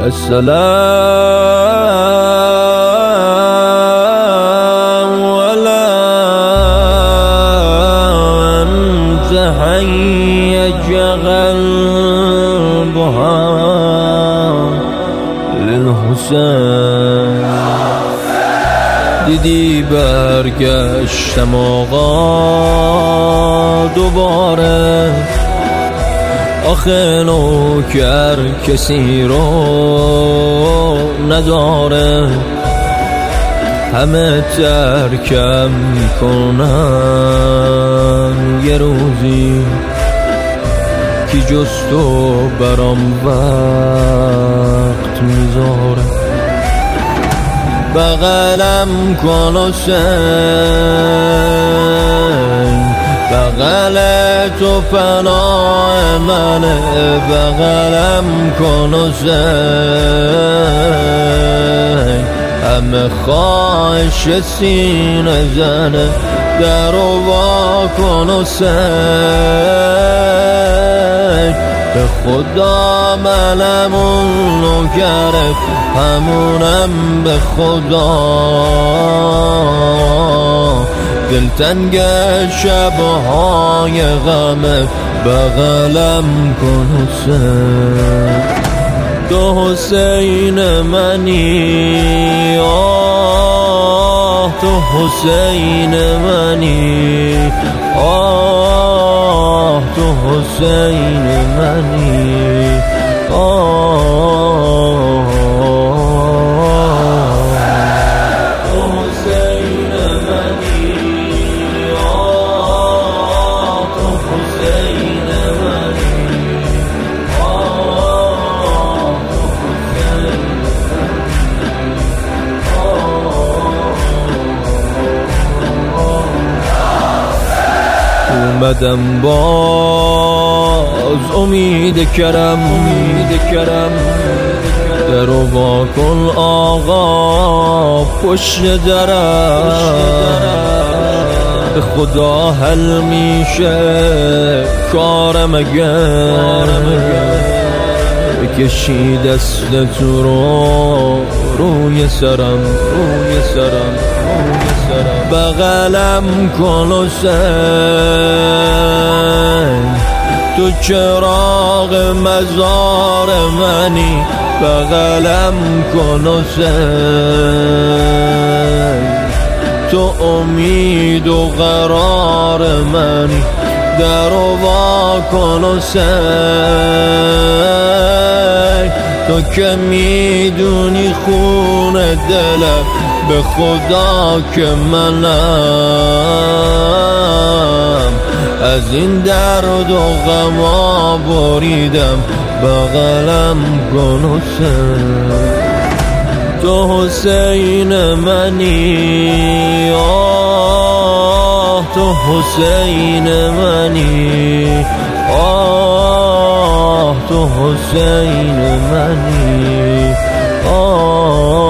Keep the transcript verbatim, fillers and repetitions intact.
السلام ولا أنت حيج قلبها للحسین. دیدی برگشتم آقا دوباره، آخه نوکر کسی رو نداره، همه ترکم میکنن یه روزی کی جز تو برام وقت میذاره. بغلم کن حسین، بغل تو پناه منه، بغلم کن حسین، همه خواهش سینه زنه، درو وا کن حسین. به خدا منم اون نوکره، همونم به خدا، دلتنگ شبهای غمه، بغلم کن حسین. تو حسین منی، آه تو حسین منی، آه تو حسین منی، آه تو حسین منی، آه تو حسین منی، آه تو حسین منی. اومدم باز امید کرم، امید کرم، درو وا کن آقا پشت درم. به خدا حل میشه کارم اگر بکشی دست تو رو روی سرم، روی سرم، روی سرم. بغلم کن حسین، تو چراغ مزار منی، بغلم کن حسین، تو امید و قرار منی، درو وا کن حسین. تو که میدونی خون دلم، به خدا که منم از این درد و غما بریدم، بغلم کن حسین. تو حسین منی، آه تو حسین منی، آه تو حسین منی، آه